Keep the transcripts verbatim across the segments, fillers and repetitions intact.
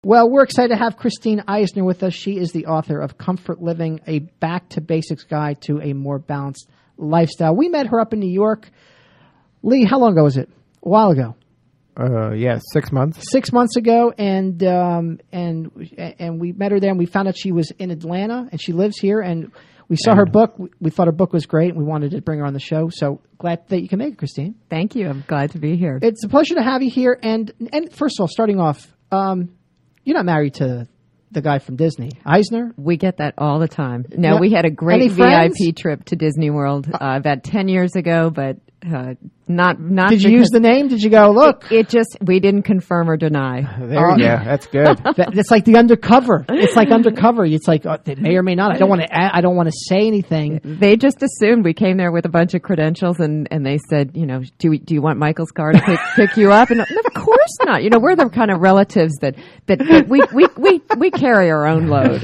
Well, we're excited to have Christine Eisner with us. She is the author of Comfort Living, a back-to-basics guide to a more balanced lifestyle. We met her up in New York. Lee, how long ago was it? A while ago. Uh, yeah, six months. Six months ago, and um, and and we met her there, and we found out she was in Atlanta, and she lives here, and we saw and her book. We, we thought her book was great, and we wanted to bring her on the show. So glad that you can make it, Christine. Thank you. I'm glad to be here. It's a pleasure to have you here. And and first of all, starting off, um, you're not married to the guy from Disney, Eisner? We get that all the time. No, Yeah. we had a great Any V I P friends? trip to Disney World uh, about ten years ago, but uh, not not. Did you use the name? Did you go, look? It just we didn't confirm or deny. There you go. That's good. That, it's like the undercover. It's like undercover. It's like uh, they may or may not. I don't want to. I don't want to say anything. They just assumed we came there with a bunch of credentials, and, and they said, you know, do we, do you want Michael's car to pick, pick you up? And no, of course not. You know, we're the kind of relatives that that, that we, we we we carry our own load.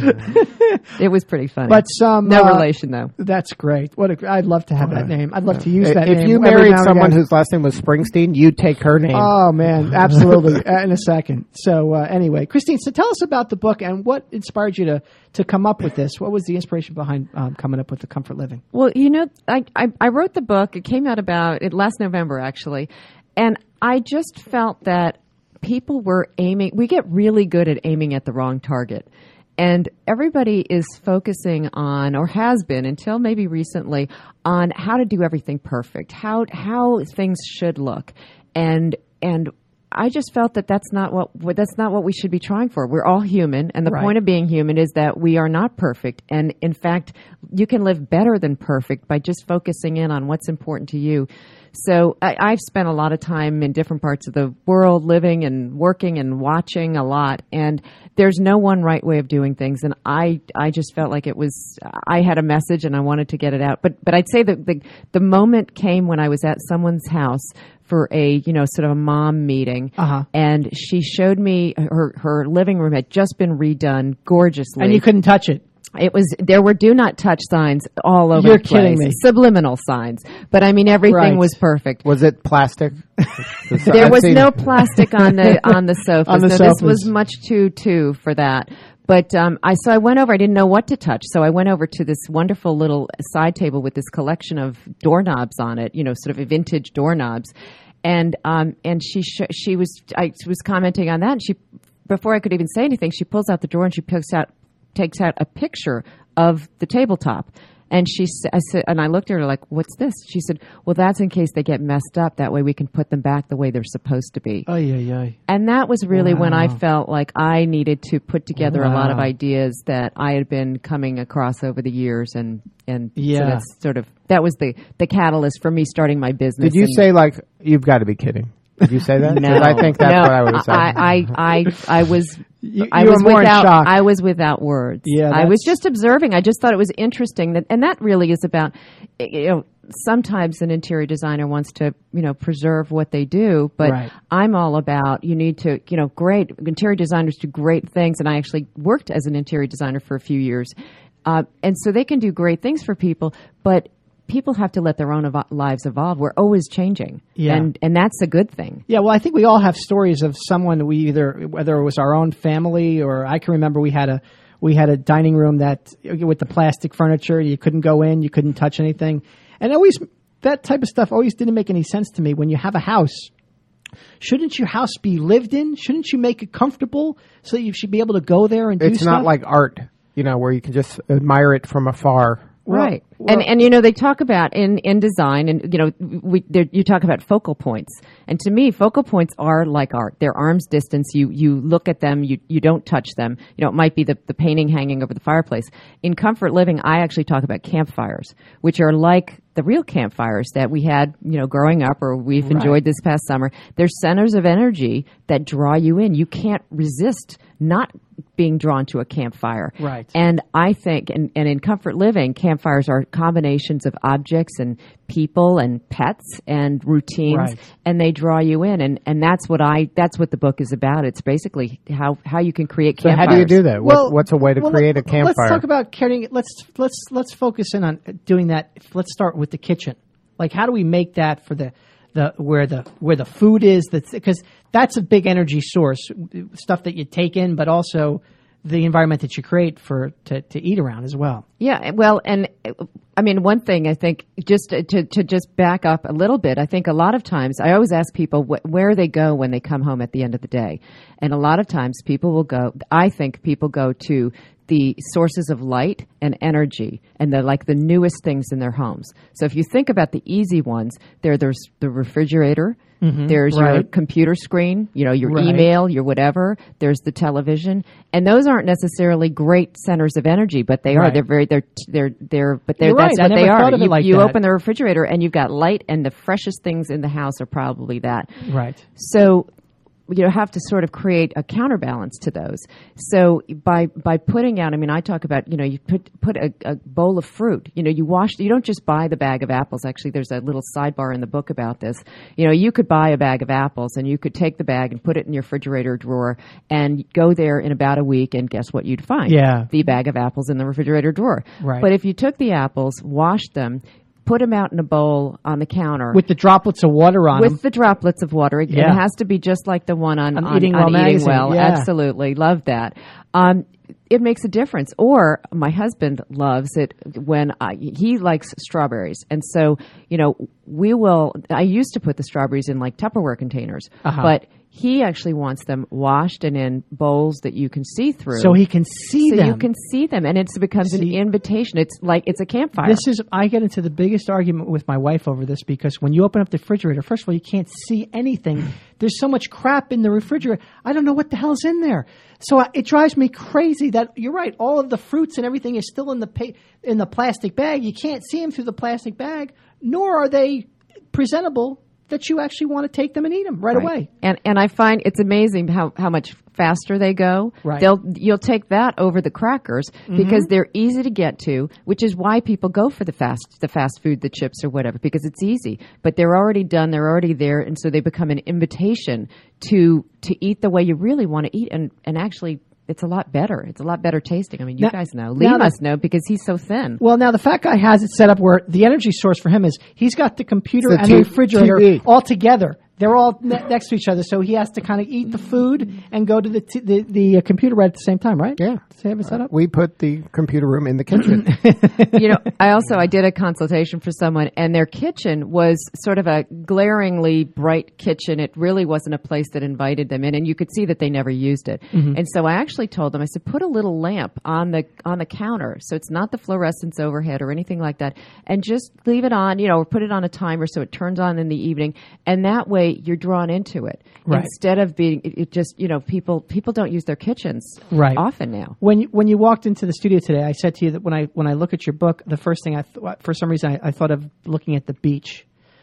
It was pretty funny. But some no uh, relation though. That's great. What a, I'd love to have that name. I'd love to use that If name. you every married now and someone again. whose last name was Springsteen, you'd take her name. Oh man, absolutely. uh, in a second. So uh, anyway, Christine, so tell us about the book and what inspired you to to come up with this. What was the inspiration behind um, coming up with the Comfort Living? Well, you know, I, I, I wrote the book. It came out about it last November, actually. And I just felt that people were aiming, we get really good at aiming at the wrong target. And everybody is focusing on, or has been until maybe recently, on how to do everything perfect, how how things should look. And and I just felt that that's not what what- that's not what we should be trying for. We're all human, and the Right. point of being human is that we are not perfect. And in fact, you can live better than perfect by just focusing in on what's important to you. So I, I've spent a lot of time in different parts of the world, living and working and watching a lot. And there's no one right way of doing things. And I, I just felt like it was, I had a message and I wanted to get it out. But, but I'd say that the, the moment came when I was at someone's house for a, you know, sort of a mom meeting. Uh-huh. And she showed me her, her living room had just been redone gorgeously. And you couldn't touch it. It was, there were do not touch signs all over You're the place. kidding me. Subliminal signs. But I mean, everything Right. was perfect. Was it plastic? There I've was seen- no plastic on the on the sofas. On the no, sofas. This was much too too for that. But um, I so I went over. I didn't know what to touch, so I went over to this wonderful little side table with this collection of doorknobs on it. You know, sort of vintage doorknobs, and um, and she sh- she was I was commenting on that. And she, before I could even say anything, she pulls out the drawer and she picks out takes out a picture of the tabletop. And she sa- I said, and I looked at her like, "What's this?" She said, "Well, that's in case they get messed up. That way we can put them back the way they're supposed to be." Ay, ay, ay. And that was really when I Wow. felt like I needed to put together a lot of Wow. ideas that I had been coming across over the years, and and Yeah. so that's sort of that was the the catalyst for me starting my business. Did you and- say, like, you've got to be kidding? Did you say that? 'Cause No, I think that's no, what I would have said. I, I, I, I was, You- I you was were more in without, shock. I was without words. Yeah, I was that's- just observing. I just thought it was interesting that, and that really is about, you know, sometimes an interior designer wants to, you know, preserve what they do, but Right. I'm all about, you need to, you know, great, interior designers do great things, and I actually worked as an interior designer for a few years. Uh, and so they can do great things for people, but people have to let their own evo- lives evolve. We're always changing. Yeah. And, and that's a good thing. Yeah, well, I think we all have stories of someone we either, whether it was our own family or I can remember we had a we had a dining room that with the plastic furniture, you couldn't go in, you couldn't touch anything, and always that type of stuff always didn't make any sense to me. When you have a house, shouldn't your house be lived in? Shouldn't you make it comfortable so that you should be able to go there and do It's stuff? not like art, you know, where you can just admire it from afar. Well, Right. well- and, and, you know, they talk about in, in design and, you know, we, there- you talk about focal points. And to me, focal points are like art. They're arm's distance. You, you look at them, you, you don't touch them. You know, it might be the, the painting hanging over the fireplace. In Comfort Living, I actually talk about campfires, which are like the real campfires that we had, you know, growing up or we've Right. enjoyed this past summer. They're centers of energy that draw you in. You can't resist not being drawn to a campfire. Right. And I think, and, and in Comfort Living, campfires are combinations of objects and people and pets and routines, Right. and they draw you in. And, and that's what I, that's what the book is about. It's basically how, how you can create So campfires. how do you do that? Well, what, what's a way to well, create a let- campfire? Let's talk about carrying. Let's let's let's focus in on doing that. Let's start with the kitchen. Like, how do we make that for the the where the where the food is. That's because that's a big energy source, stuff that you take in, but also the environment that you create for to, to eat around as well. Yeah, well, and I mean, one thing I think, just to, to just back up a little bit, I think a lot of times, I always ask people wh- where they go when they come home at the end of the day. And a lot of times people will go, I think people go to the sources of light and energy and the like the newest things in their homes. So if you think about the easy ones, there there's the refrigerator, mm-hmm, there's right. your computer screen, you know, your right. email, your whatever, there's the television, and those aren't necessarily great centers of energy, but they right. are. They're very they're they're they're but they're You're that's right. what I they never are. thought of it You, like you that. open the refrigerator and you've got light, and the freshest things in the house are probably that. Right. So you know, have to sort of create a counterbalance to those. So by by putting out, I mean, I talk about, you know, you put put a, a bowl of fruit. You know, you wash. You don't just buy the bag of apples. Actually, there's a little sidebar in the book about this. You know, you could buy a bag of apples, and you could take the bag and put it in your refrigerator drawer, and go there in about a week, and guess what you'd find? Yeah, the bag of apples in the refrigerator drawer. Right. But if you took the apples, washed them, put them out in a bowl on the counter with the droplets of water on with them. the droplets of water. It Yeah. has to be just like the one on, on, on Eating on Well Eating magazine. Well. Yeah. Absolutely. Love that. Um, it makes a difference. Or my husband loves it when I, he likes strawberries. And so, you know, we will, I used to put the strawberries in like Tupperware containers, uh-huh. but he actually wants them washed and in bowls that you can see through. So he can see so them. you can see them, and it becomes see, an invitation. It's like it's a campfire. This is, I get into the biggest argument with my wife over this, because when you open up the refrigerator, first of all, you can't see anything. There's so much crap in the refrigerator. I don't know what the hell's in there. So I, it drives me crazy that, you're right, all of the fruits and everything is still in the pa- in the plastic bag. You can't see them through the plastic bag, nor are they presentable that you actually want to take them and eat them right, right. away. And and I find it's amazing how, how much faster they go. Right. They'll you'll take that over the crackers mm-hmm. because they're easy to get to, which is why people go for the fast the fast food, the chips or whatever, because it's easy. But they're already done, they're already there, and so they become an invitation to to eat the way you really want to eat, and, and actually it's a lot better. It's a lot better tasting. I mean, you now, guys know. Lee must know because he's so thin. Well, now the fat guy has it set up where the energy source for him is he's got the computer the and t- the refrigerator T V. all together. They're all ne- next to each other, so he has to kind of eat the food and go to the t- the, the uh, computer right at the same time, right? Yeah. Does he have it set up? Uh, we put the computer room in the kitchen. You know, I also, I did a consultation for someone, and their kitchen was sort of a glaringly bright kitchen. It really wasn't a place that invited them in, and you could see that they never used it. Mm-hmm. And so I actually told them, I said, put a little lamp on the on the counter, so it's not the fluorescence overhead or anything like that, and just leave it on, you know, or put it on a timer so it turns on in the evening, and that way you're drawn into it. Right. Instead of being, it, it just, you know, people people don't use their kitchens right. often now. When you, when you walked into the studio today, I said to you that when I when I look at your book, the first thing I th- for some reason I, I thought of looking at the beach.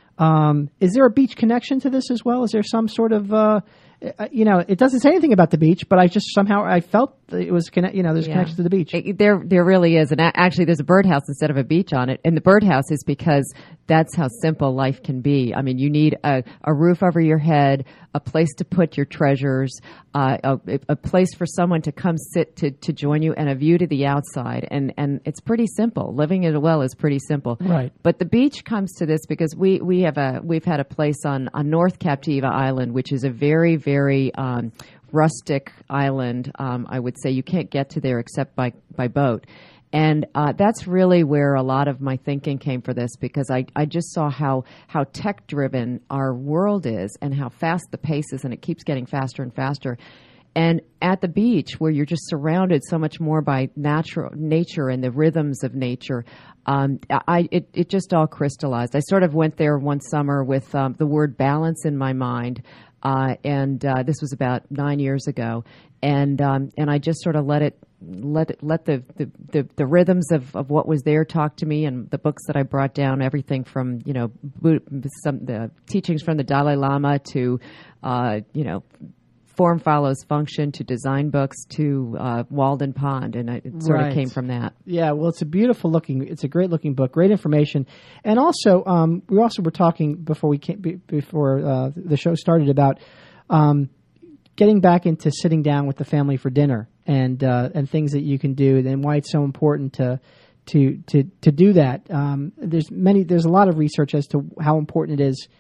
Um, is there a beach connection to this as well? Is there some sort of uh, you know, it doesn't say anything about the beach, but I just somehow I felt it was connect. You know, there's a yeah. connection to the beach. It, there, there really is, and a- actually, there's a birdhouse instead of a beach on it. And the birdhouse is because that's how simple life can be. I mean, you need a, a roof over your head, a place to put your treasures, uh, a, a place for someone to come sit to, to join you, and a view to the outside. And and it's pretty simple. Living it well is pretty simple. Right. But the beach comes to this because we we have a we've had a place on on North Captiva Island, which is a very very um, rustic island. Um, I would say you can't get to there except by by boat. And uh, that's really where a lot of my thinking came for this, because I, I just saw how, how tech-driven our world is and how fast the pace is, and it keeps getting faster and faster. And at the beach, where you're just surrounded so much more by natural nature and the rhythms of nature, um, I it, it just all crystallized. I sort of went there one summer with um, the word balance in my mind, uh, and uh, this was about nine years ago, and um, and I just sort of let it. Let it, let the, the, the, the rhythms of, of what was there talk to me, and the books that I brought down, everything from, you know, some the teachings from the Dalai Lama to, uh, you know, Form Follows Function to design books to uh, Walden Pond, and it sort right. of came from that. Yeah, well, it's a beautiful looking, it's a great looking book, great information, and also um, we also were talking before we came, before uh, the show started about um, getting back into sitting down with the family for dinner. And uh, and things that you can do, and why it's so important to to to to do that. Um, there's many. There's a lot of research as to how important it is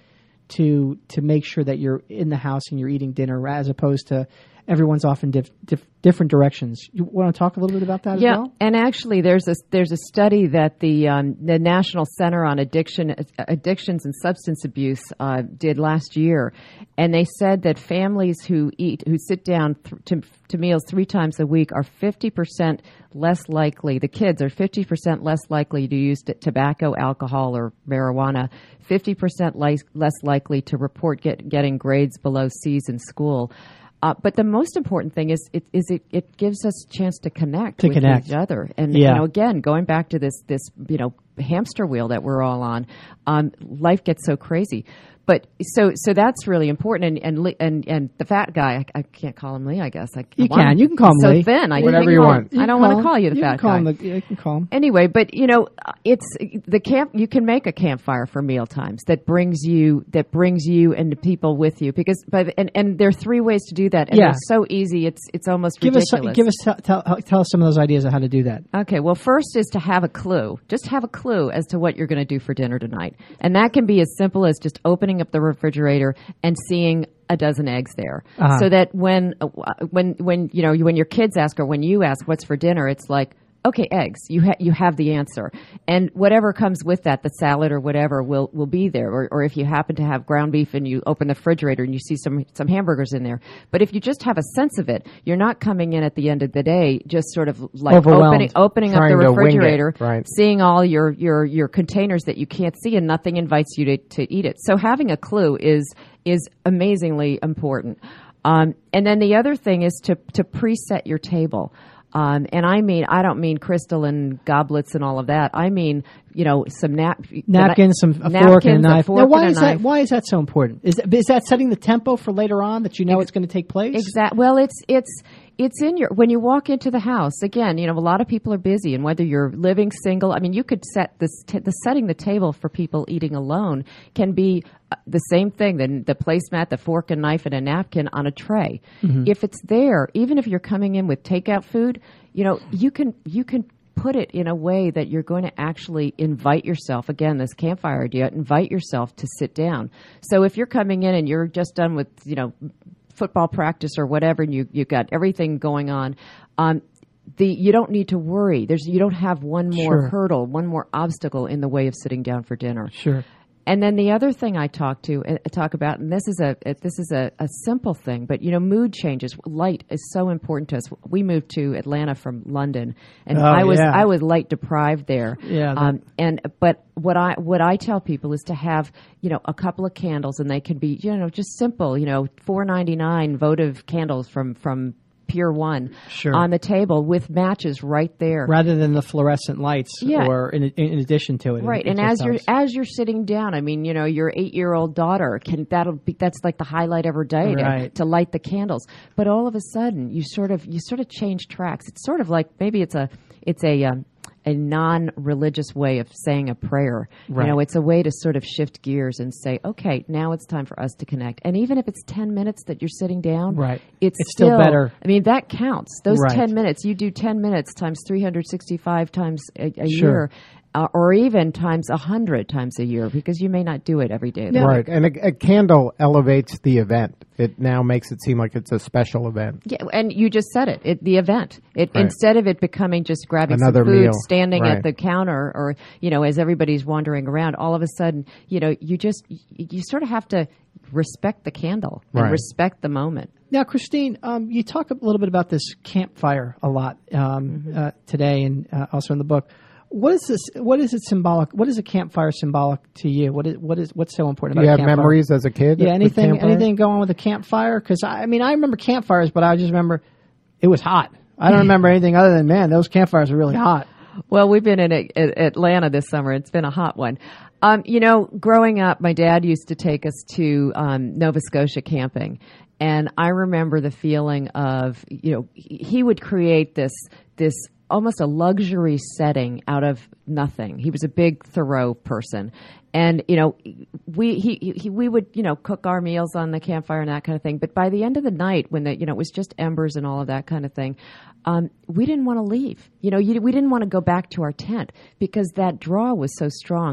to to make sure that you're in the house and you're eating dinner, as opposed to everyone's off in diff, diff, different directions. You want to talk a little bit about that yeah, as well? And actually, there's a there's a study that the um, the National Center on Addiction Addictions and Substance Abuse uh, did last year, and they said that families who eat who sit down th- to to meals three times a week are fifty percent less likely. The kids are fifty percent less likely to use t- tobacco, alcohol, or marijuana. fifty percent li- less likely to report get, getting grades below C's in school. Uh, but the most important thing is it is it, it gives us a chance to connect to with connect. each other. And yeah. you know, again, going back to this this you know hamster wheel that we're all on, um, life gets so crazy. But so so that's really important. And and and, and the fat guy, I, I can't call him Lee. I guess I you want can. him. You can call him so Lee. thin. I Whatever think you I'll- want. You I don't can want to call you the you fat can call guy. Him the, you can call him. Anyway, but you know, it's the camp. You can make a campfire for meal times that brings you that brings you and the people with you. Because by the, and and there are three ways to do that. And Yeah. they're so easy. It's it's almost Give ridiculous. us give us tell, tell, tell us some of those ideas of how to do that. Okay, well, first is to have a clue. Just have a clue as to what you're going to do for dinner tonight. And that can be as simple as just opening up the refrigerator and seeing a dozen eggs there. Uh-huh. So that when, uh, when, when, you know, when your kids ask or when you ask what's for dinner, it's like, okay, eggs. You ha- you have the answer, and whatever comes with that, the salad or whatever, will will be there. Or, or if you happen to have ground beef and you open the refrigerator and you see some some hamburgers in there. But if you just have a sense of it, you're not coming in at the end of the day just sort of like Overwhelmed. opening opening up Trying the to wing it, refrigerator, right. seeing all your your your containers that you can't see, and nothing invites you to to eat it. So having a clue is is amazingly important. Um, and then the other thing is to to preset your table. Um, and I mean, I don't mean crystalline goblets and all of that. I mean, you know, some nap- Napkins, some a napkins, fork and a knife. fork Now, why and a is knife. that? Why is that so important? Is that, is that setting the tempo for later on that you know it's going to take place? Exactly. Well, it's it's it's in your when you walk into the house. Again, you know, a lot of people are busy, and whether you're living single, I mean, you could set this t- the setting the table for people eating alone can be uh, the same thing. The the placemat, the fork and knife, and a napkin on a tray. Mm-hmm. If it's there, even if you're coming in with takeout food, you know, you can you can. put it in a way that you're going to actually invite yourself, again, this campfire idea, invite yourself to sit down. So if you're coming in and you're just done with, you know, football practice or whatever, and you, you've got everything going on, um, the you don't need to worry. There's You don't have one more Sure. hurdle, one more obstacle in the way of sitting down for dinner. Sure. And then the other thing I talk to uh, talk about, and this is a uh, this is a, a simple thing, but you know, mood changes. Light is so important to us. We moved to Atlanta from London, and Oh, I was yeah. I was light deprived there. Yeah, that- Um, and but what I what I tell people is to have you know a couple of candles, and they can be you know just simple, you know, four ninety-nine votive candles from from Pier One Sure. on the table with matches right there. Rather than the fluorescent lights, Yeah. or in, in addition to it. Right, It and just as you're helps. as you're sitting down, I mean, you know, your eight-year-old daughter can that'll be that's like the highlight of her day to, Right. to light the candles. But all of a sudden, you sort of you sort of change tracks. It's sort of like maybe it's a it's a um, a non-religious way of saying a prayer. Right. You know, it's a way to sort of shift gears and say, okay, now it's time for us to connect. And even if it's ten minutes that you're sitting down, Right. it's, It's still better. I mean, that counts. Those Right. ten minutes, you do ten minutes times three hundred sixty-five times a, a Sure. year. Uh, or even times a hundred times a year, because you may not do it every day. of the Yeah. week. Right, and a, a candle elevates the event. It now makes it seem like it's a special event. Yeah, and you just said it. It the event. It Right. instead of it becoming just grabbing Another some food, meal. standing Right. at the counter, or you know, as everybody's wandering around, all of a sudden, you know, you just you, you sort of have to respect the candle and Right. respect the moment. Now, Christine, um, you talk a little bit about this campfire a lot um, Mm-hmm. uh, today, and uh, also in the book. What is this? What is it symbolic? What is a campfire symbolic to you? What is what is what's so important Do about you a have campfire? memories as a kid? Yeah, with anything campfire? anything going on with a campfire? Because I, I mean, I remember campfires, but I just remember it was hot. I don't remember anything other than man, those campfires are really hot. Well, we've been in a, a, Atlanta this summer. It's been a hot one. Um, you know, growing up, my dad used to take us to um, Nova Scotia camping. And I remember the feeling of, you know, he he would create this this almost a luxury setting out of nothing. He was a big Thoreau person. And, you know, we he, he we would, you know, cook our meals on the campfire and that kind of thing. But by the end of the night, when the, you know, it was just embers and all of that kind of thing, um, we didn't want to leave. You know, you, we didn't want to go back to our tent because that draw was so strong.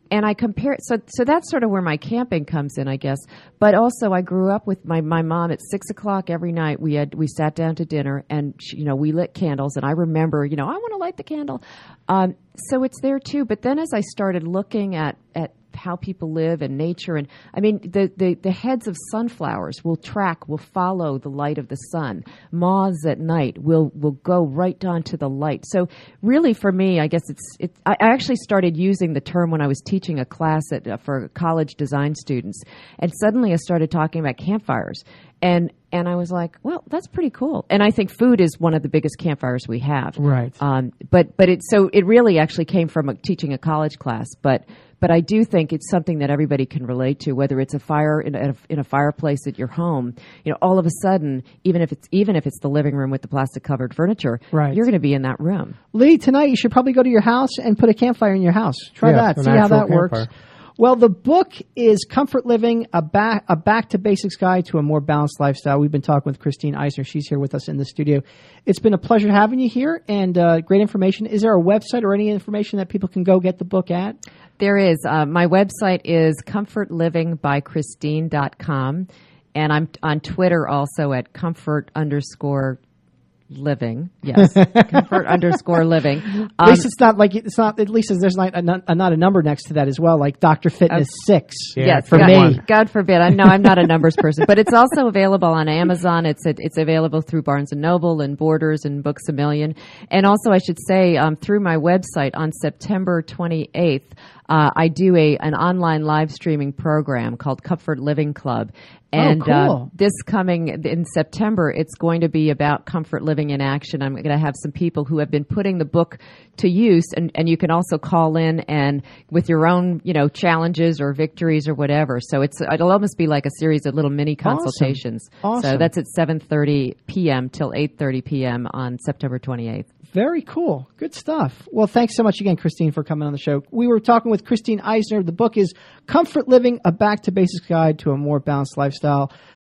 and I compare, so so that's sort of where my camping comes in, I guess. But also, I grew up with my, my mom at six o'clock every night. We had we sat down to dinner, and she, you know we lit candles. And I remember, you know, I want to light the candle. Um, so it's there too. But then, as I started looking at at how people live and nature, and I mean, the, the the heads of sunflowers will track, will follow the light of the sun. Moths at night will will go right down to the light. So really, for me, I guess it's it. I actually started using the term when I was teaching a class at uh, for college design students, and suddenly I started talking about campfires, and and I was like, well, that's pretty cool. And I think food is one of the biggest campfires we have. Right. Um, but but it so it really actually came from a, teaching a college class, but. But I do think it's something that everybody can relate to, whether it's a fire in a, in a fireplace at your home. You know, all of a sudden, even if it's even if it's the living room with the plastic covered furniture, right. you're going to be in that room. Lee, tonight you should probably go to your house and put a campfire in your house. Try yeah, that. See how that campfire. works. Well, the book is Comfort Living, a back, a back to basics guide to a more balanced lifestyle. We've been talking with Christine Eisner. She's here with us in the studio. It's been a pleasure having you here, and uh, great information. Is there a website or any information that people can go get the book at? There is. Uh, my website is comfort living by christine dot com, and I'm on Twitter also at comfort underscore living. Yes, comfort underscore living. Um, at least it's not like it's not. At least there's not a, not a number next to that as well, like Doctor Fitness uh, Six. Yeah, yes, for God, me. God forbid. I know I'm not a numbers person, but it's also available on Amazon. It's a, it's available through Barnes and Noble and Borders and Books a Million, and also I should say um, through my website on September twenty-eighth. Uh, I do a an online live streaming program called Comfort Living Club. And oh, cool. uh, this coming in September, it's going to be about comfort living in action. I'm going to have some people who have been putting the book to use, and, and you can also call in and with your own, you know, challenges or victories or whatever. So it's it'll almost be like a series of little mini consultations. Awesome. Awesome. So that's at seven thirty p.m. till eight thirty p.m. on September twenty-eighth. Very cool. Good stuff. Well, thanks so much again, Christine, for coming on the show. We were talking with Christine Eisner. The book is Comfort Living, a back to basics guide to a more balanced lifestyle.